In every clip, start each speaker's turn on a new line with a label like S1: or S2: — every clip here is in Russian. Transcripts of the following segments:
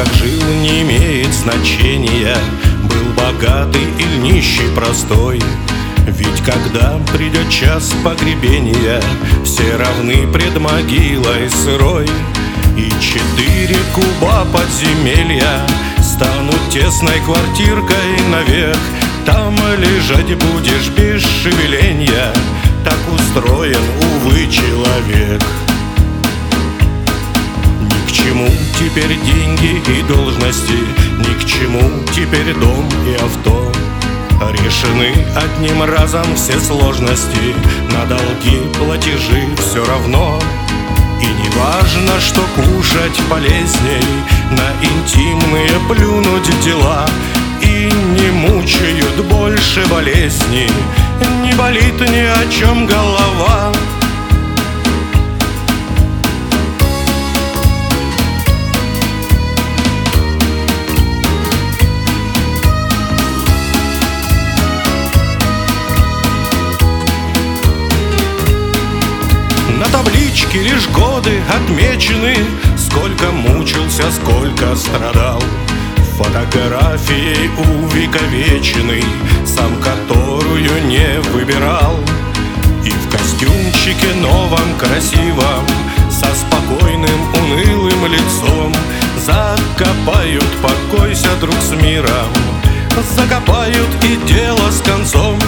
S1: как жил, не имеет значения, был богатый или нищий простой. Ведь когда придет час погребения, все равны пред могилой сырой. И 4 куба подземелья станут тесной квартиркой навек. Там лежать будешь без шевеленья, так устроен, увы, человек. Ни к чему теперь деньги и должности, ни к чему теперь дом и авто. Решены одним разом все сложности, на долги, платежи все равно. И не важно, что кушать полезней, на интимные плюнуть дела. И не мучают больше болезни, не болит ни о чем голова. На табличке лишь годы отмечены, сколько мучился, сколько страдал. Фотографией увековеченный, сам которую не выбирал. И в костюмчике новом красивом, со спокойным унылым лицом, закопают, покойся, друг, с миром, закопают и дело с концом.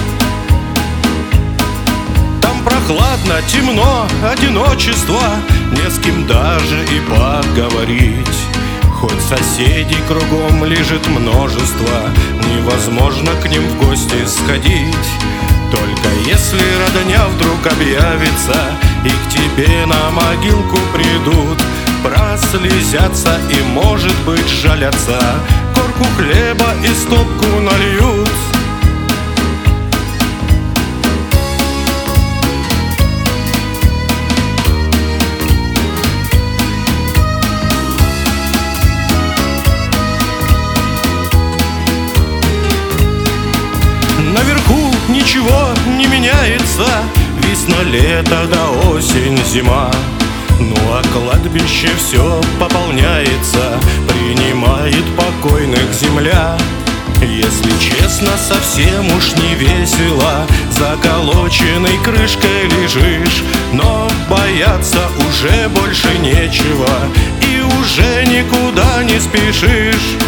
S1: Там прохладно, темно, одиночество, не с кем даже и поговорить. Хоть соседей кругом лежит множество, невозможно к ним в гости сходить. Только если родня вдруг объявится и к тебе на могилку придут, прослезятся и, может быть, жалятся, корку хлеба и стопку нальют. Наверху ничего не меняется, весна, лето да осень, зима. Ну а кладбище все пополняется, принимает покойных земля. Если честно, совсем уж не весело, заколоченной крышкой лежишь. Но бояться уже больше нечего, и уже никуда не спешишь.